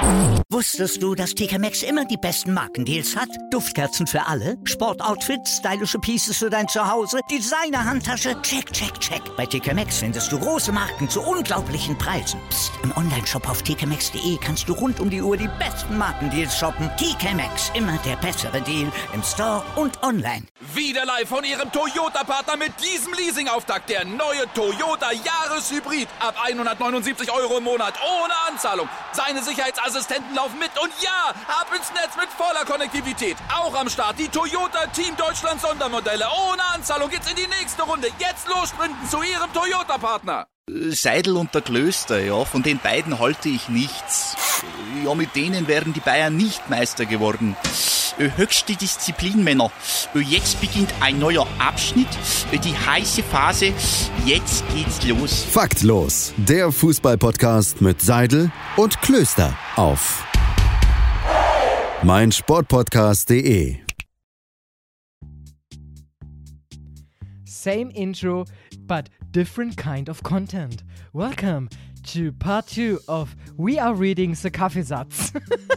Wusstest du, dass TK Maxx immer die besten Markendeals hat? Duftkerzen für alle, Sportoutfits, stylische Pieces für dein Zuhause, Designer-Handtasche, check, check, check. Bei TK Maxx findest du große Marken zu unglaublichen Preisen. Psst. Im Onlineshop auf tkmaxx.de kannst du rund um die Uhr die besten Markendeals shoppen. TK Maxx, immer der bessere Deal im Store und online. Wieder live von Ihrem Toyota-Partner mit diesem Leasing-Auftakt. Der neue Toyota Jahreshybrid. Ab 179 € im Monat. Ohne Anzahlung. Seine Sicherheitsassistenten laufen mit. Und ja, ab ins Netz mit voller Konnektivität. Auch am Start die Toyota Team Deutschland Sondermodelle. Ohne Anzahlung geht's in die nächste Runde. Jetzt los sprinten zu Ihrem Toyota-Partner. Seidel und der Klöster, ja, von den beiden halte ich nichts. Ja, mit denen wären die Bayern nicht Meister geworden. Höchste Disziplin, Männer. Jetzt beginnt ein neuer Abschnitt, die heiße Phase. Jetzt geht's los. Faktlos, der Fußball-Podcast mit Seidel und Klöster auf meinsportpodcast.de. Same intro, but different kind of content. Welcome to part 2 of We Are Reading the Kaffeesatz.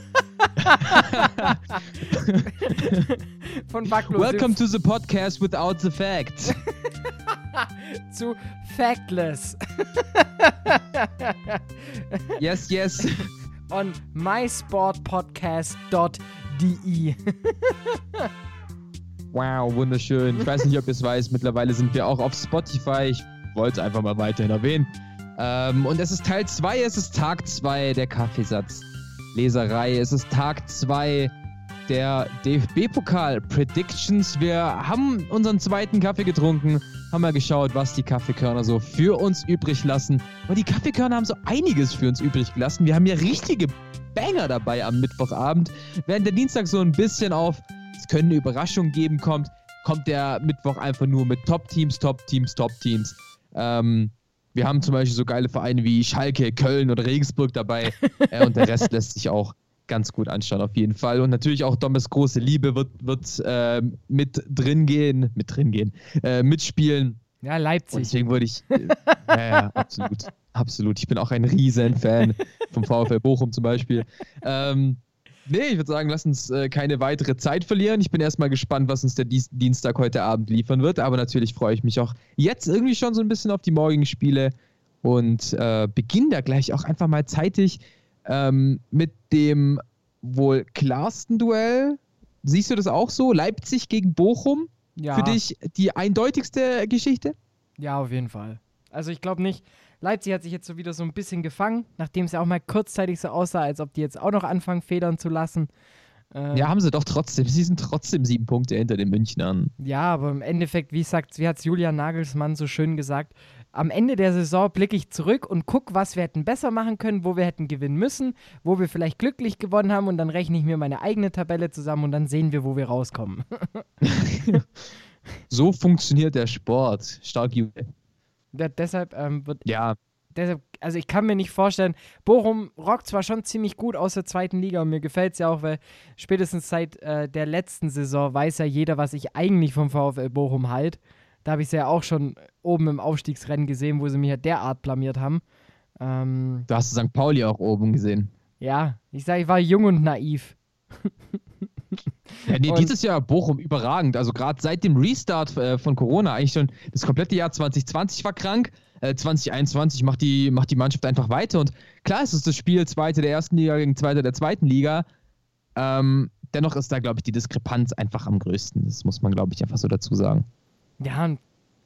Von Faktlos. Welcome to the podcast without the facts. Zu Factless. Yes, yes. On mysportpodcast.de. Wow, wunderschön. Ich weiß nicht, ob ihr es weiß, mittlerweile sind wir auch auf Spotify. Ich wollte es einfach mal weiterhin erwähnen. Und es ist Teil 2, es ist Tag 2 der Kaffeesatzleserei. Es ist Tag 2 der DFB-Pokal-Predictions. Wir haben unseren zweiten Kaffee getrunken, haben mal geschaut, was die Kaffeekörner so für uns übrig lassen. Und die Kaffeekörner haben so einiges für uns übrig gelassen. Wir haben ja richtige Banger dabei am Mittwochabend. Während der Dienstag so ein bisschen auf es könnte eine Überraschung geben, kommt der Mittwoch einfach nur mit Top-Teams. Wir haben zum Beispiel so geile Vereine wie Schalke, Köln oder Regensburg dabei. Und der Rest lässt sich auch ganz gut anschauen, auf jeden Fall. Und natürlich auch Dommes große Liebe wird mitspielen. Ja, Leipzig. Und deswegen würde ich... ja, absolut. Ich bin auch ein riesen Fan vom VfL Bochum zum Beispiel. Nee, ich würde sagen, lass uns keine weitere Zeit verlieren. Ich bin erstmal gespannt, was uns der Dienstag heute Abend liefern wird. Aber natürlich freue ich mich auch jetzt irgendwie schon so ein bisschen auf die morgigen Spiele und beginne da gleich auch einfach mal zeitig mit dem wohl klarsten Duell. Siehst du das auch so? Leipzig gegen Bochum? Ja. Für dich die eindeutigste Geschichte? Ja, auf jeden Fall. Also ich glaube nicht... Leipzig hat sich jetzt so wieder so ein bisschen gefangen, nachdem es ja auch mal kurzzeitig so aussah, als ob die jetzt auch noch anfangen, federn zu lassen. Ja, haben sie doch trotzdem. Sie sind trotzdem 7 Punkte hinter den Münchnern. Ja, aber im Endeffekt, wie hat es Julian Nagelsmann so schön gesagt, am Ende der Saison blicke ich zurück und gucke, was wir hätten besser machen können, wo wir hätten gewinnen müssen, wo wir vielleicht glücklich gewonnen haben und dann rechne ich mir meine eigene Tabelle zusammen und dann sehen wir, wo wir rauskommen. So funktioniert der Sport. Stark, Julian. Deshalb also ich kann mir nicht vorstellen, Bochum rockt zwar schon ziemlich gut aus der zweiten Liga und mir gefällt es ja auch, weil spätestens seit der letzten Saison weiß ja jeder, was ich eigentlich vom VfL Bochum halte. Da habe ich es ja auch schon oben im Aufstiegsrennen gesehen, wo sie mich ja derart blamiert haben. Du hast St. Pauli auch oben gesehen. Ja, ich war jung und naiv. Ja, nee, dieses Jahr Bochum überragend. Also gerade seit dem Restart von Corona, eigentlich schon das komplette Jahr 2020 war krank. 2021 macht die Mannschaft einfach weiter. Und klar ist es das Spiel Zweite der ersten Liga gegen Zweite der zweiten Liga. Dennoch ist da, glaube ich, die Diskrepanz einfach am größten. Das muss man, glaube ich, einfach so dazu sagen. Ja, und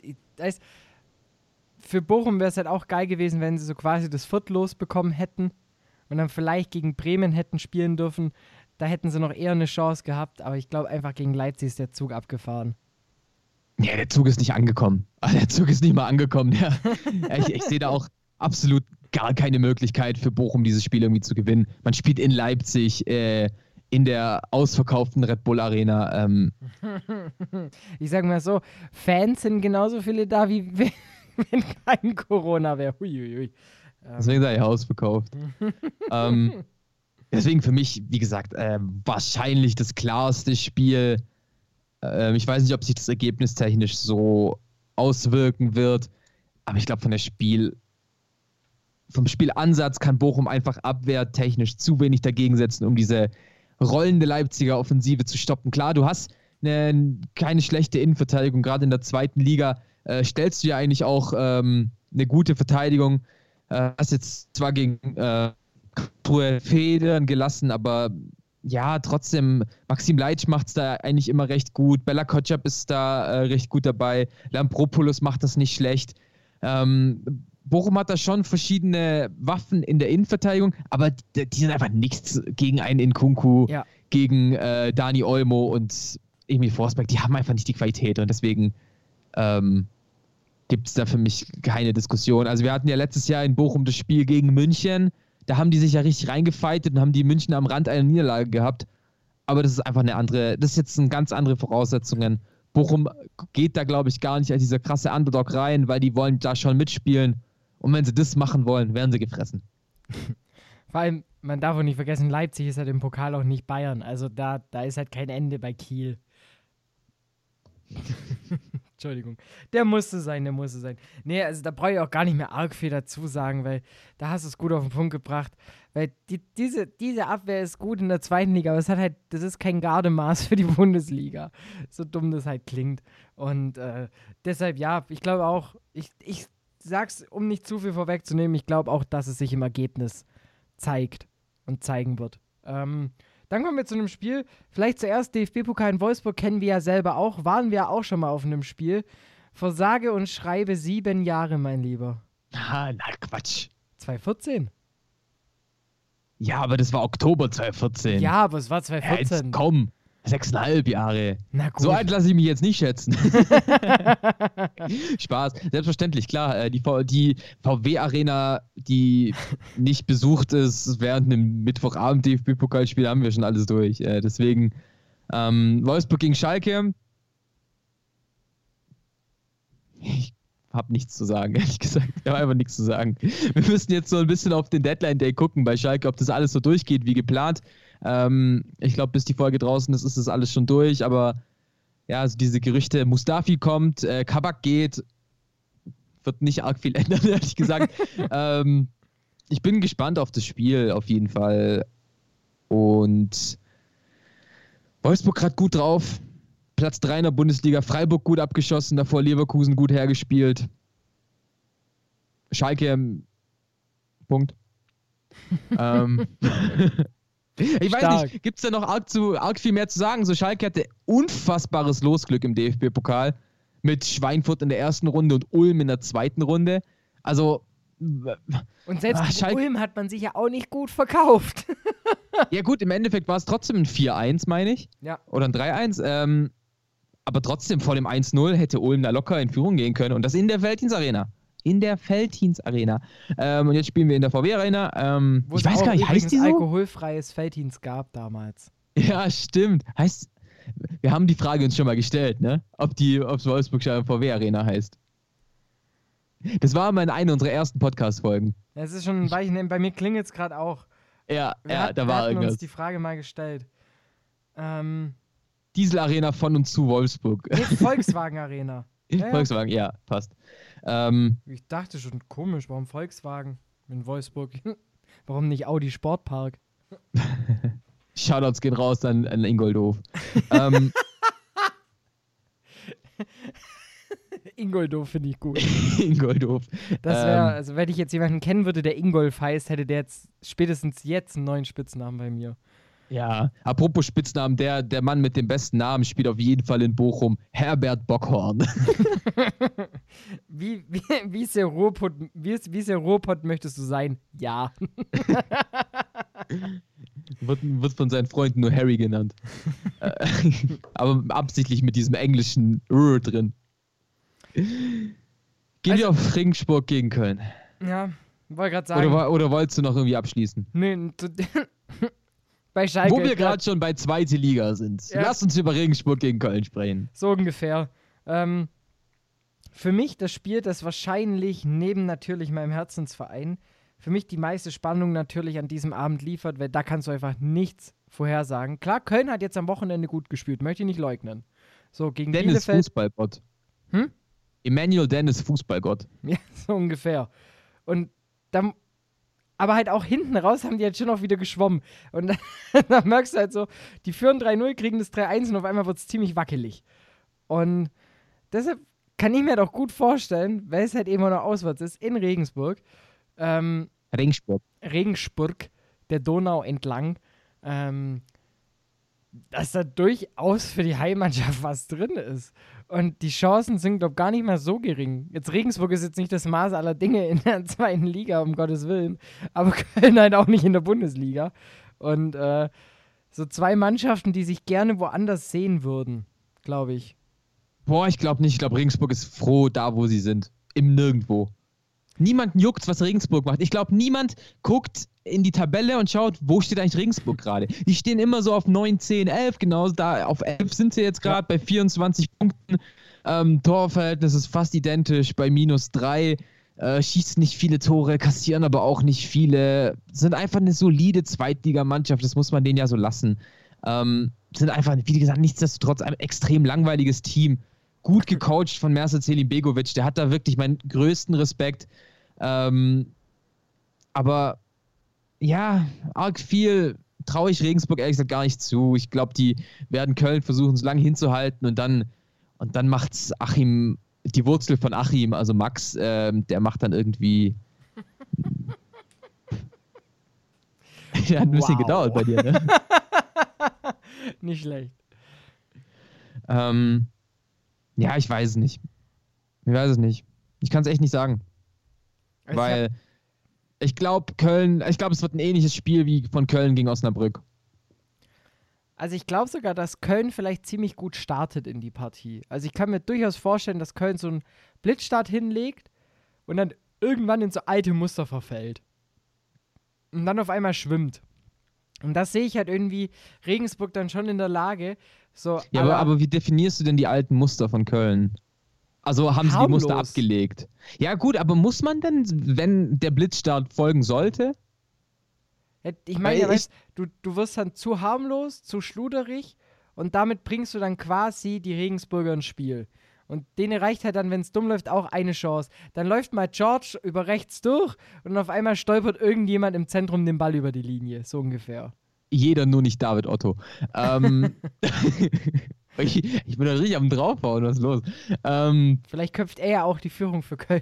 für Bochum wäre es halt auch geil gewesen, wenn sie so quasi das Viertel losbekommen hätten und dann vielleicht gegen Bremen hätten spielen dürfen. Da hätten sie noch eher eine Chance gehabt, aber ich glaube einfach gegen Leipzig ist der Zug abgefahren. Ja, der Zug ist nicht angekommen. Der Zug ist nicht mal angekommen. Ja. Ich sehe da auch absolut gar keine Möglichkeit für Bochum, dieses Spiel irgendwie zu gewinnen. Man spielt in Leipzig, in der ausverkauften Red Bull Arena. Ich sage mal so, Fans sind genauso viele da, wie wenn kein Corona wäre. Deswegen sei er ausverkauft. Deswegen für mich, wie gesagt, wahrscheinlich das klarste Spiel. Ich weiß nicht, ob sich das Ergebnis technisch so auswirken wird, aber ich glaube, von der vom Spielansatz kann Bochum einfach abwehrtechnisch zu wenig dagegen setzen, um diese rollende Leipziger Offensive zu stoppen. Klar, du hast keine schlechte Innenverteidigung, gerade in der zweiten Liga stellst du ja eigentlich auch eine gute Verteidigung. Hast jetzt zwar gegen Truhe Federn gelassen, aber ja, trotzdem, Maxim Leitsch macht es da eigentlich immer recht gut. Bella Kotschap ist da recht gut dabei. Lampropoulos macht das nicht schlecht. Bochum hat da schon verschiedene Waffen in der Innenverteidigung, aber die sind einfach nichts gegen einen Nkunku, gegen Dani Olmo und Emil Forsberg. Die haben einfach nicht die Qualität und deswegen gibt es da für mich keine Diskussion. Also wir hatten ja letztes Jahr in Bochum das Spiel gegen München. Da haben die sich ja richtig reingefeitet und haben die München am Rand einer Niederlage gehabt. Aber das ist einfach das ist jetzt ganz andere Voraussetzungen. Bochum geht da, glaube ich, gar nicht als dieser krasse Underdog rein, weil die wollen da schon mitspielen. Und wenn sie das machen wollen, werden sie gefressen. Vor allem, man darf auch nicht vergessen, Leipzig ist halt im Pokal auch nicht Bayern. Also da ist halt kein Ende bei Kiel. Entschuldigung. Der musste sein. Nee, also da brauche ich auch gar nicht mehr arg viel dazu sagen, weil da hast du es gut auf den Punkt gebracht. Weil diese Abwehr ist gut in der zweiten Liga, aber das ist kein Gardemaß für die Bundesliga. So dumm das halt klingt. Und deshalb, ja, ich glaube auch, ich sag's, um nicht zu viel vorwegzunehmen, ich glaube auch, dass es sich im Ergebnis zeigt und zeigen wird. Dann kommen wir zu einem Spiel, vielleicht zuerst DFB-Pokal in Wolfsburg, kennen wir ja selber auch, waren wir auch schon mal auf einem Spiel. Vor sage und schreibe 7 Jahre, mein Lieber. Na, Quatsch. 2014. Ja, aber das war Oktober 2014. Ja, aber es war 2014. Ja, jetzt komm, 6,5 Jahre. Na gut. So alt lasse ich mich jetzt nicht schätzen. Spaß. Selbstverständlich, klar. Die VW-Arena, die nicht besucht ist während einem Mittwochabend DFB-Pokalspiel, haben wir schon alles durch. Deswegen Wolfsburg gegen Schalke. Ich habe nichts zu sagen, ehrlich gesagt. Ich habe einfach nichts zu sagen. Wir müssen jetzt so ein bisschen auf den Deadline-Day gucken bei Schalke, ob das alles so durchgeht wie geplant. Ich glaube, bis die Folge draußen ist das alles schon durch, aber ja, also diese Gerüchte, Mustafi kommt, Kabak geht, wird nicht arg viel ändern, ehrlich gesagt. Ich bin gespannt auf das Spiel, auf jeden Fall. Und Wolfsburg gerade gut drauf. Platz 3 in der Bundesliga, Freiburg gut abgeschossen, davor Leverkusen gut hergespielt. Schalke, Punkt. Ich weiß nicht, gibt es da noch arg viel mehr zu sagen? So, Schalke hatte unfassbares Losglück im DFB-Pokal mit Schweinfurt in der ersten Runde und Ulm in der zweiten Runde. Also und selbst in Ulm hat man sich ja auch nicht gut verkauft. Ja gut, im Endeffekt war es trotzdem ein 4-1, meine ich. Ja. Oder ein 3-1. Aber trotzdem vor dem 1-0 hätte Ulm da locker in Führung gehen können. Und das in der Veltins-Arena. Und jetzt spielen wir in der VW-Arena. Ich weiß gar nicht, heißt die so? Alkoholfreies Veltins gab damals. Ja, stimmt. Wir haben die Frage uns schon mal gestellt, ne? Ob es Wolfsburg VW-Arena heißt. Das war mal in einer unserer ersten Podcast-Folgen. Das ist schon ein Weichen, bei mir klingelt es gerade auch. Da war irgendwas. Wir hatten uns die Frage mal gestellt. Diesel-Arena von und zu Wolfsburg. Nee, Volkswagen-Arena. Ja, Volkswagen, ja, passt. Ich dachte schon, komisch, warum Volkswagen in Wolfsburg? Warum nicht Audi Sportpark? Shoutouts gehen raus an Ingoldhof. Ingoldhof finde ich gut. Ingoldhof. Das wäre, also wenn ich jetzt jemanden kennen würde, der Ingolf heißt, hätte der jetzt spätestens jetzt einen neuen Spitznamen bei mir. Ja, apropos Spitznamen, der Mann mit dem besten Namen spielt auf jeden Fall in Bochum, Herbert Bockhorn. Wie ist der Ruhrpott möchtest du sein? Ja. Wird von seinen Freunden nur Harry genannt. Aber absichtlich mit diesem englischen R drin. Gehen wir auf Regensburg gegen Köln. Ja, wollte gerade sagen. Oder wolltest du noch irgendwie abschließen? Nee, bei Schalke. Wo wir gerade schon bei zweite Liga sind. Ja. Lass uns über Regensburg gegen Köln sprechen. So ungefähr. Für mich das Spiel, das wahrscheinlich neben natürlich meinem Herzensverein für mich die meiste Spannung natürlich an diesem Abend liefert, weil da kannst du einfach nichts vorhersagen. Klar, Köln hat jetzt am Wochenende gut gespielt, möchte ich nicht leugnen. So, gegen Dennis Bielefeld. Fußballgott. Emmanuel Dennis Fußballgott. Ja, so ungefähr. Und da Aber halt auch hinten raus haben die halt schon auch wieder geschwommen. Und dann merkst du halt so, die führen 3-0, kriegen das 3-1 und auf einmal wird es ziemlich wackelig. Und deshalb kann ich mir doch gut vorstellen, weil es halt eben auch noch auswärts ist, in Regensburg. Regensburg, der Donau entlang, dass da durchaus für die Heimmannschaft was drin ist. Und die Chancen sind, glaube ich, gar nicht mehr so gering. Jetzt Regensburg ist jetzt nicht das Maß aller Dinge in der 2. Liga, um Gottes Willen. Aber Köln halt auch nicht in der Bundesliga. Und so 2 Mannschaften, die sich gerne woanders sehen würden, glaube ich. Boah, ich glaube nicht. Ich glaube, Regensburg ist froh da, wo sie sind. Im Nirgendwo. Niemanden juckt, was Regensburg macht. Ich glaube, niemand guckt in die Tabelle und schaut, wo steht eigentlich Regensburg gerade. Die stehen immer so auf 9, 10, 11, genau da auf 11 sind sie jetzt gerade bei 24 Punkten. Torverhältnis ist fast identisch bei -3. Schießen nicht viele Tore, kassieren aber auch nicht viele. Sind einfach eine solide Zweitligamannschaft, das muss man denen ja so lassen. Sind einfach, wie gesagt, nichtsdestotrotz ein extrem langweiliges Team. Gut gecoacht von Mirza Selimbegovic, der hat da wirklich meinen größten Respekt. Aber ja, arg viel traue ich Regensburg ehrlich gesagt gar nicht zu. Ich glaube, die werden Köln versuchen, so lange hinzuhalten und dann macht's Achim, die Wurzel von Achim, also Max, der macht dann irgendwie. Der hat ein bisschen gedauert bei dir, ne? Nicht schlecht. Ja, ich weiß es nicht. Ich kann es echt nicht sagen. Weil ich glaube, es wird ein ähnliches Spiel wie von Köln gegen Osnabrück. Also ich glaube sogar, dass Köln vielleicht ziemlich gut startet in die Partie. Also ich kann mir durchaus vorstellen, dass Köln so einen Blitzstart hinlegt und dann irgendwann in so alte Muster verfällt. Und dann auf einmal schwimmt. Und das sehe ich halt irgendwie Regensburg dann schon in der Lage. So, ja, aber wie definierst du denn die alten Muster von Köln? Also haben sie die Muster abgelegt? Ja gut, aber muss man denn, wenn der Blitzstart folgen sollte? Ich meine, ja, weißt, du wirst dann zu harmlos, zu schluderig und damit bringst du dann quasi die Regensburger ins Spiel. Und denen reicht halt dann, wenn es dumm läuft, auch eine Chance. Dann läuft mal George über rechts durch und auf einmal stolpert irgendjemand im Zentrum den Ball über die Linie, so ungefähr. Jeder, nur nicht David Otto. Ich bin da richtig am draufhauen, was ist los? Vielleicht köpft er ja auch die Führung für Köln.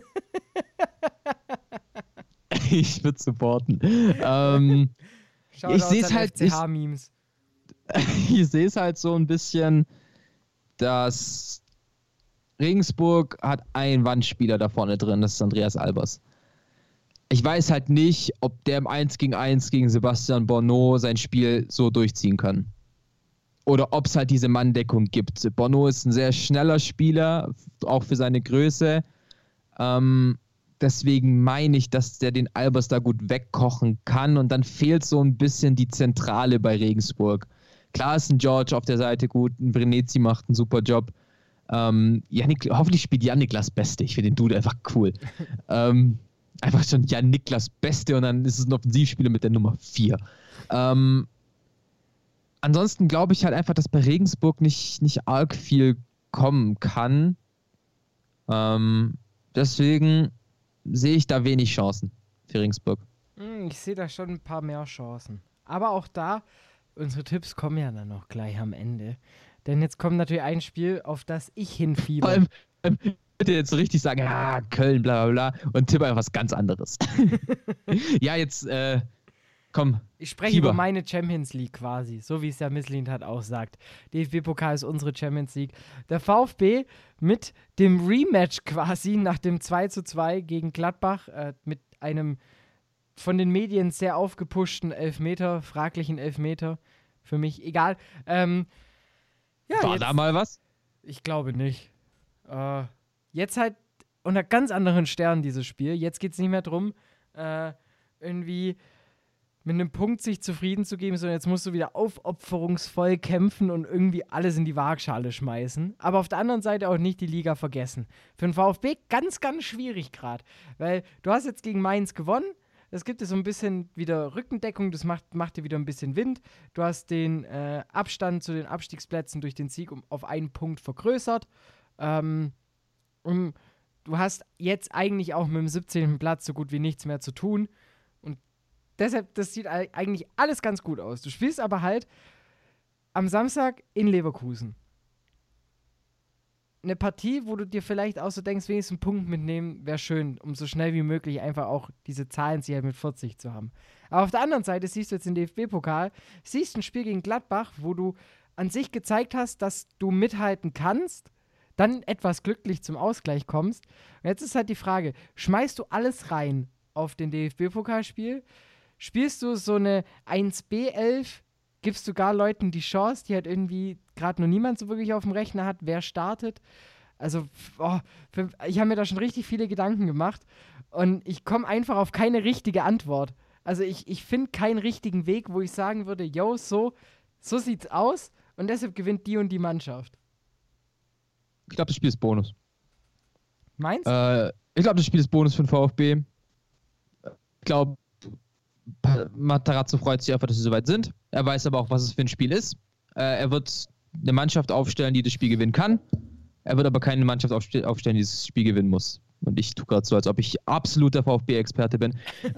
Ich würde supporten. Ich sehe es halt. Ich sehe es halt so ein bisschen, dass Regensburg hat einen Wandspieler da vorne drin, das ist Andreas Albers. Ich weiß halt nicht, ob der im 1-gegen-1 gegen Sebastian Borneau sein Spiel so durchziehen kann. Oder ob es halt diese Manndeckung gibt. Borneau ist ein sehr schneller Spieler, auch für seine Größe. Deswegen meine ich, dass der den Albers da gut wegkochen kann. Und dann fehlt so ein bisschen die Zentrale bei Regensburg. Klar ist ein George auf der Seite gut, ein Brunetzi macht einen super Job. Hoffentlich spielt Jan-Niklas Beste. Ich finde den Dude einfach cool. Einfach schon Jan-Niklas Beste und dann ist es ein Offensivspieler mit der Nummer 4. Ansonsten glaube ich halt einfach, dass bei Regensburg nicht arg viel kommen kann. Deswegen sehe ich da wenig Chancen für Regensburg. Ich sehe da schon ein paar mehr Chancen. Aber auch da, unsere Tipps kommen ja dann noch gleich am Ende. Denn jetzt kommt natürlich ein Spiel, auf das ich hinfieber. Vor allem, ich würde jetzt so richtig sagen, ja, Köln, bla bla bla, und tippe einfach was ganz anderes. Ja, jetzt, komm. Ich spreche über meine Champions League quasi, so wie es ja Misslint hat auch sagt. DFB-Pokal ist unsere Champions League. Der VfB mit dem Rematch quasi nach dem 2:2 gegen Gladbach, mit einem von den Medien sehr aufgepushten Elfmeter, fraglichen Elfmeter, für mich egal. War da mal was? Ich glaube nicht. Jetzt halt unter ganz anderen Sternen dieses Spiel. Jetzt geht es nicht mehr darum, irgendwie mit einem Punkt sich zufrieden zu geben, sondern jetzt musst du wieder aufopferungsvoll kämpfen und irgendwie alles in die Waagschale schmeißen. Aber auf der anderen Seite auch nicht die Liga vergessen. Für den VfB ganz, ganz schwierig gerade. Weil du hast jetzt gegen Mainz gewonnen. Es gibt so ein bisschen wieder Rückendeckung, das macht dir wieder ein bisschen Wind. Du hast den Abstand zu den Abstiegsplätzen durch den Sieg auf einen Punkt vergrößert. Und du hast jetzt eigentlich auch mit dem 17. Platz so gut wie nichts mehr zu tun. Und deshalb, das sieht eigentlich alles ganz gut aus. Du spielst aber halt am Samstag in Leverkusen. Eine Partie, wo du dir vielleicht auch so denkst, wenigstens einen Punkt mitnehmen, wäre schön, um so schnell wie möglich einfach auch diese Zahlenziele mit 40 zu haben. Aber auf der anderen Seite siehst du jetzt den DFB-Pokal, siehst ein Spiel gegen Gladbach, wo du an sich gezeigt hast, dass du mithalten kannst, dann etwas glücklich zum Ausgleich kommst. Und jetzt ist halt die Frage, schmeißt du alles rein auf den DFB-Pokalspiel? Spielst du so eine 1B11? Gibst du gar Leuten die Chance, die halt irgendwie gerade noch niemand so wirklich auf dem Rechner hat, wer startet? Also, ich habe mir da schon richtig viele Gedanken gemacht und ich komme einfach auf keine richtige Antwort. Also ich finde keinen richtigen Weg, wo ich sagen würde, yo, so sieht's aus und deshalb gewinnt die und die Mannschaft. Ich glaube, das Spiel ist Bonus. Meinst du? Ich glaube, das Spiel ist Bonus für den VfB. Ich glaube, Matarazzo freut sich einfach, dass sie soweit sind. Er weiß aber auch, was es für ein Spiel ist. Er wird eine Mannschaft aufstellen, die das Spiel gewinnen kann. Er wird aber keine Mannschaft aufstellen, die das Spiel gewinnen muss. Und ich tue gerade so, als ob ich absoluter VfB-Experte bin.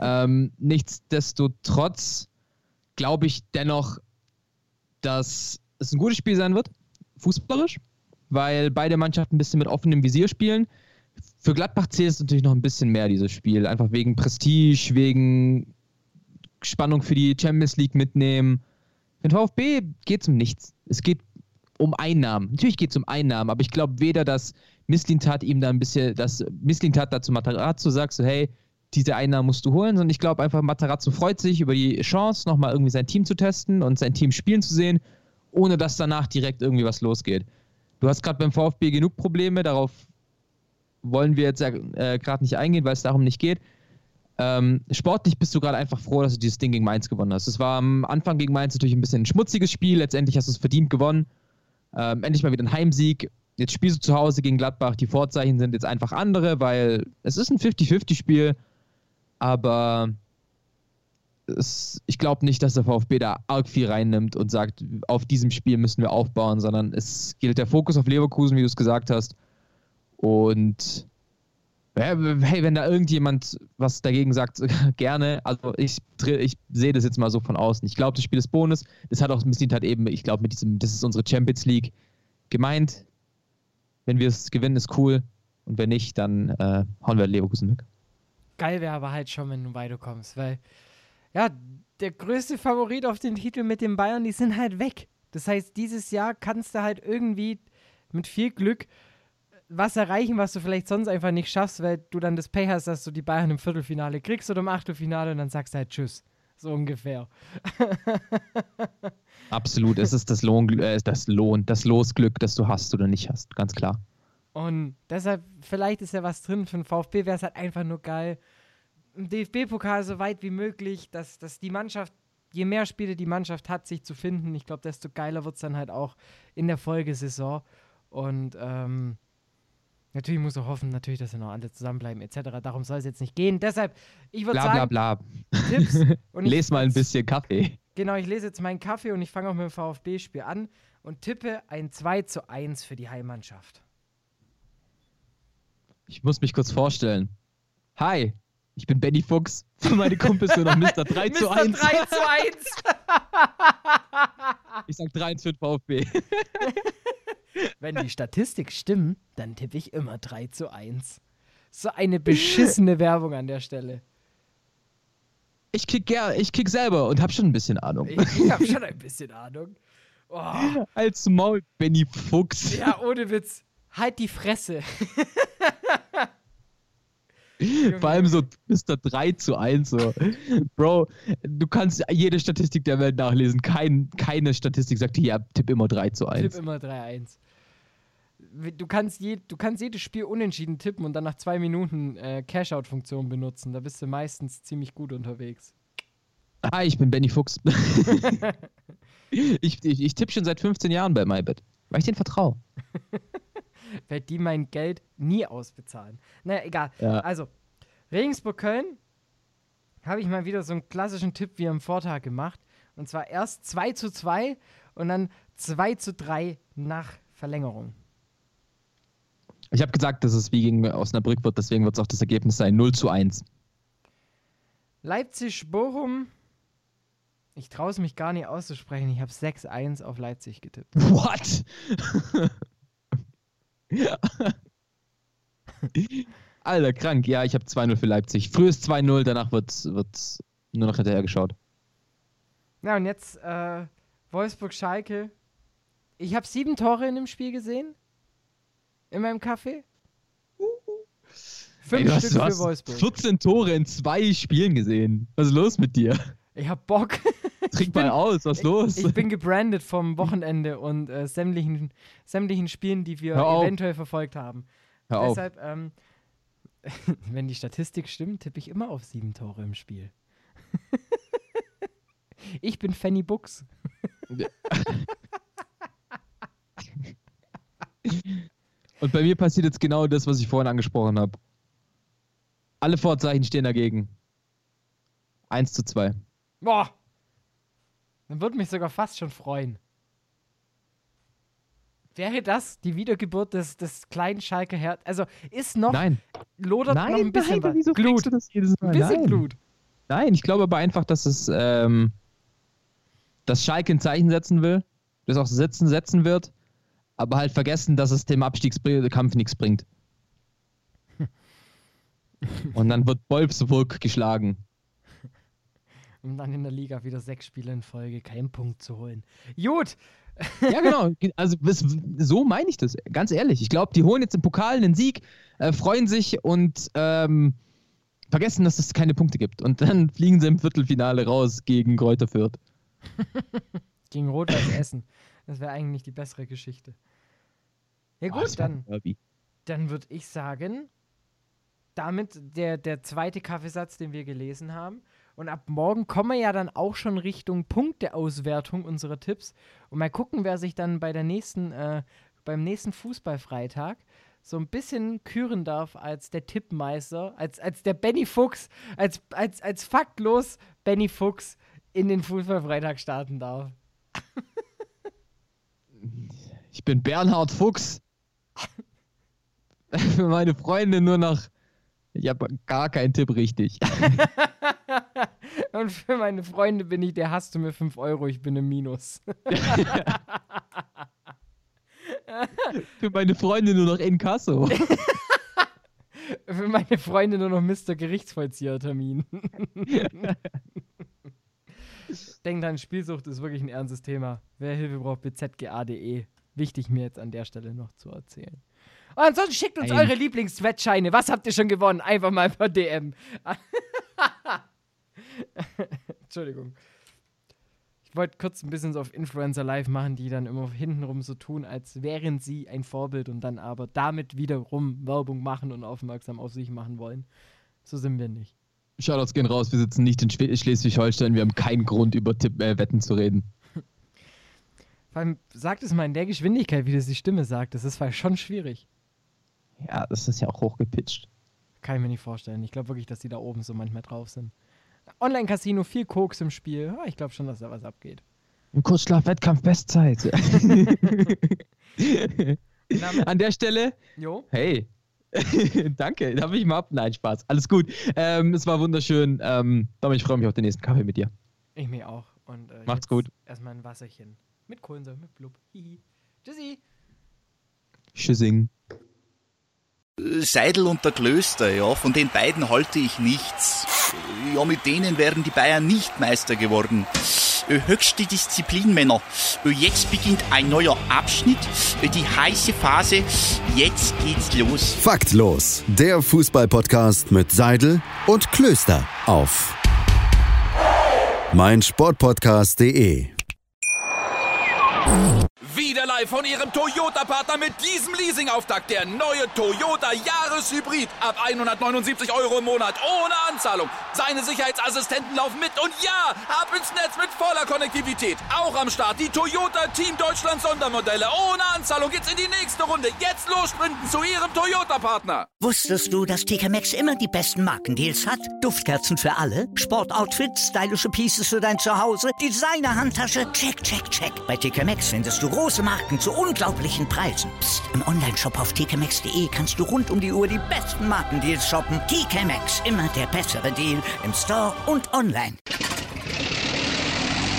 Nichtsdestotrotz glaube ich dennoch, dass es ein gutes Spiel sein wird, fußballerisch, weil beide Mannschaften ein bisschen mit offenem Visier spielen. Für Gladbach zählt es natürlich noch ein bisschen mehr, dieses Spiel. Einfach wegen Prestige, wegen Spannung für die Champions League mitnehmen. Für den VfB geht es um nichts. Es geht um Einnahmen. Natürlich geht es um Einnahmen, aber ich glaube weder, dass Mislintat ihm da ein bisschen, dass Mislintat dazu Matarazzo sagt, so hey, diese Einnahmen musst du holen, sondern ich glaube einfach, Matarazzo freut sich über die Chance, nochmal irgendwie sein Team zu testen und sein Team spielen zu sehen, ohne dass danach direkt irgendwie was losgeht. Du hast gerade beim VfB genug Probleme, darauf wollen wir jetzt gerade nicht eingehen, weil es darum nicht geht. Sportlich bist du gerade einfach froh, dass du dieses Ding gegen Mainz gewonnen hast. Es war am Anfang gegen Mainz natürlich ein bisschen ein schmutziges Spiel, letztendlich hast du es verdient gewonnen. Endlich mal wieder ein Heimsieg. Jetzt spielst du zu Hause gegen Gladbach. Die Vorzeichen sind jetzt einfach andere, weil es ist ein 50-50-Spiel, aber ich glaube nicht, dass der VfB da arg viel reinnimmt und sagt, auf diesem Spiel müssen wir aufbauen, sondern es gilt der Fokus auf Leverkusen, wie du es gesagt hast. Und hey, wenn da irgendjemand was dagegen sagt, gerne. Also ich sehe das jetzt mal so von außen. Ich glaube, das Spiel ist Bonus. Das hat auch Mislintat eben, ich glaube, das ist unsere Champions League gemeint. Wenn wir es gewinnen, ist cool. Und wenn nicht, dann hauen wir Leverkusen weg. Geil wäre aber halt schon, wenn du weiterkommst, weil ja, der größte Favorit auf den Titel mit den Bayern, die sind halt weg. Das heißt, dieses Jahr kannst du halt irgendwie mit viel Glück was erreichen, was du vielleicht sonst einfach nicht schaffst, weil du dann das Pech hast, dass du die Bayern im Viertelfinale kriegst oder im Achtelfinale und dann sagst du halt Tschüss. So ungefähr. Absolut, es ist das Losglück, das du hast oder nicht hast, ganz klar. Und deshalb, vielleicht ist ja was drin für den VfB, wäre es halt einfach nur geil. Im DFB-Pokal so weit wie möglich, dass die Mannschaft, je mehr Spiele die Mannschaft hat, sich zu finden, ich glaube, desto geiler wird es dann halt auch in der Folgesaison. Und natürlich muss er hoffen, natürlich, dass wir noch alle zusammenbleiben, etc. Darum soll es jetzt nicht gehen. Deshalb, ich würde sagen, bla, Tipps. Und les mal ein bisschen Kaffee. Genau, ich lese jetzt meinen Kaffee und ich fange auch mit dem VfB-Spiel an und tippe ein 2:1 für die Heimmannschaft. Ich muss mich kurz vorstellen. Hi, ich bin Benny Fuchs. Für meine Kumpels nur noch Mr. 3:1. Mr. 3:1. Ich sag 3:1 für den VfB. Wenn die Statistik stimmt, dann tippe ich immer 3:1. So eine beschissene Werbung an der Stelle. Ich kick selber und hab schon ein bisschen Ahnung. Ich hab schon ein bisschen Ahnung. Oh. Als Maul, Benny Fuchs. Ja, ohne Witz. Halt die Fresse. Vor allem so Mr. 3:1. So. Bro, du kannst jede Statistik der Welt nachlesen. Keine Statistik sagt dir, ja, tipp immer 3:1. Tipp immer 3:1. Du kannst jedes Spiel unentschieden tippen und dann nach 2 Minuten Cash-Out-Funktion benutzen. Da bist du meistens ziemlich gut unterwegs. Hi, ich bin Benny Fuchs. ich tippe schon seit 15 Jahren bei MyBet, weil ich denen vertraue. Werde die mein Geld nie ausbezahlen. Naja, egal. Ja. Also, Regensburg-Köln habe ich mal wieder so einen klassischen Tipp wie am Vortag gemacht. Und zwar erst 2:2 und dann 2:3 nach Verlängerung. Ich habe gesagt, dass es wie gegen Osnabrück wird, deswegen wird es auch das Ergebnis sein. 0:1. Leipzig-Bochum Ich traue es mich gar nicht auszusprechen. Ich habe 6-1 auf Leipzig getippt. What? Alter, krank. Ja, ich habe 2-0 für Leipzig. Frühes 2-0, danach wird's nur noch hinterher geschaut. Ja, und jetzt Wolfsburg-Schalke. Ich habe 7 Tore in dem Spiel gesehen. In meinem Café. 5 Stück für Wolfsburg. 14 Tore in 2 Spielen gesehen. Was ist los mit dir? Ich hab Bock. Trink mal aus, was ist los? Ich bin gebrandet vom Wochenende und sämtlichen Spielen, die wir eventuell verfolgt haben. Hör auf. Deshalb, wenn die Statistik stimmt, tippe ich immer auf 7 Tore im Spiel. Ich bin Fanny Bux. Und bei mir passiert jetzt genau das, was ich vorhin angesprochen habe. Alle Vorzeichen stehen dagegen. 1:2. Boah! Dann würde mich sogar fast schon freuen. Wäre das die Wiedergeburt des kleinen Schalke Herz? Also ist noch... Nein. Lodert noch ein bisschen was. Wieso Glut. du das jedes Mal? Ein bisschen Nein. Glut. Nein, ich glaube aber einfach, dass es dass Schalke ein Zeichen setzen will, das auch setzen wird, aber halt vergessen, dass es dem Abstiegskampf nichts bringt. Und dann wird Wolfsburg geschlagen. Um dann in der Liga wieder 6 Spiele in Folge keinen Punkt zu holen. Gut! Ja, genau. Also so meine ich das. Ganz ehrlich. Ich glaube, die holen jetzt im Pokal einen Sieg, freuen sich und vergessen, dass es keine Punkte gibt. Und dann fliegen sie im Viertelfinale raus gegen Greuther Fürth. Gegen Rot-Weiß Essen. Das wäre eigentlich die bessere Geschichte. Ja gut, dann würde ich sagen, damit der zweite Kaffeesatz, den wir gelesen haben. Und ab morgen kommen wir ja dann auch schon Richtung Punkteauswertung unserer Tipps. Und mal gucken, wer sich dann beim nächsten Fußballfreitag so ein bisschen küren darf als der Tippmeister, als der Benny Fuchs, als faktlos Benny Fuchs in den Fußballfreitag starten darf. Ich bin Bernhard Fuchs. Für meine Freunde nur noch... Ich habe gar keinen Tipp richtig. Und für meine Freunde bin ich, der hast du mir 5 Euro, ich bin im Minus. Für meine Freunde nur noch Inkasso. Für meine Freunde nur noch Mr. Gerichtsvollzieher-Termin. Denkt an, Spielsucht ist wirklich ein ernstes Thema. Wer Hilfe braucht, bzga.de. Wichtig mir jetzt an der Stelle noch zu erzählen. Und ansonsten schickt uns eure Lieblingswettscheine. Was habt ihr schon gewonnen? Einfach mal per DM. Entschuldigung. Ich wollte kurz ein bisschen so auf Influencer Live machen, die dann immer hintenrum so tun, als wären sie ein Vorbild und dann aber damit wiederum Werbung machen und aufmerksam auf sich machen wollen. So sind wir nicht. Shoutouts gehen raus, wir sitzen nicht in Schleswig-Holstein, wir haben keinen Grund, über Wetten zu reden. Vor allem, sagt es mal in der Geschwindigkeit, wie das die Stimme sagt. Das ist schon schwierig. Ja, das ist ja auch hochgepitcht. Kann ich mir nicht vorstellen. Ich glaube wirklich, dass die da oben so manchmal drauf sind. Online-Casino, viel Koks im Spiel. Ja, ich glaube schon, dass da was abgeht. Im Kurzschlaf-Wettkampf Bestzeit. An der Stelle, hey, danke, darf ich mal ab? Nein, Spaß, alles gut. Es war wunderschön. Dominik, ich freue mich auf den nächsten Kaffee mit dir. Ich mich auch. Und, macht's gut. Erstmal ein Wasserchen. Mit Kohlensäure, mit Blub. Hihi. Tschüssi. Tschüssing. Seidel und der Klöster, ja, von den beiden halte ich nichts. Ja, mit denen wären die Bayern nicht Meister geworden. Höchste Disziplin, Männer. Jetzt beginnt ein neuer Abschnitt, die heiße Phase. Jetzt geht's los. Faktlos, der Fußballpodcast mit Seidel und Klöster auf meinsportpodcast.de. Wieder live von Ihrem Toyota-Partner mit diesem Leasing-Auftakt. Der neue Toyota Jahreshybrid. Ab 179 € im Monat. Ohne Anzahlung. Seine Sicherheitsassistenten laufen mit. Und ja, ab ins Netz mit voller Konnektivität. Auch am Start die Toyota Team Deutschland Sondermodelle. Ohne Anzahlung geht's in die nächste Runde. Jetzt los sprinten zu Ihrem Toyota-Partner. Wusstest du, dass TK Maxx immer die besten Markendeals hat? Duftkerzen für alle, Sportoutfits, stylische Pieces für dein Zuhause, Designer-Handtasche, check, check, check. Bei TK Maxx findest du große Marken zu unglaublichen Preisen. Psst. Im Onlineshop auf tkmaxx.de kannst du rund um die Uhr die besten Markendeals shoppen. TK Maxx, immer der bessere Deal im Store und online.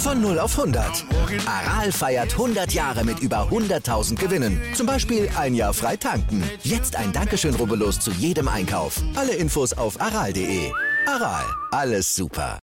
Von 0 auf 100. Aral feiert 100 Jahre mit über 100.000 Gewinnen. Zum Beispiel ein Jahr frei tanken. Jetzt ein Dankeschön, rubbellos zu jedem Einkauf. Alle Infos auf aral.de. Aral, alles super.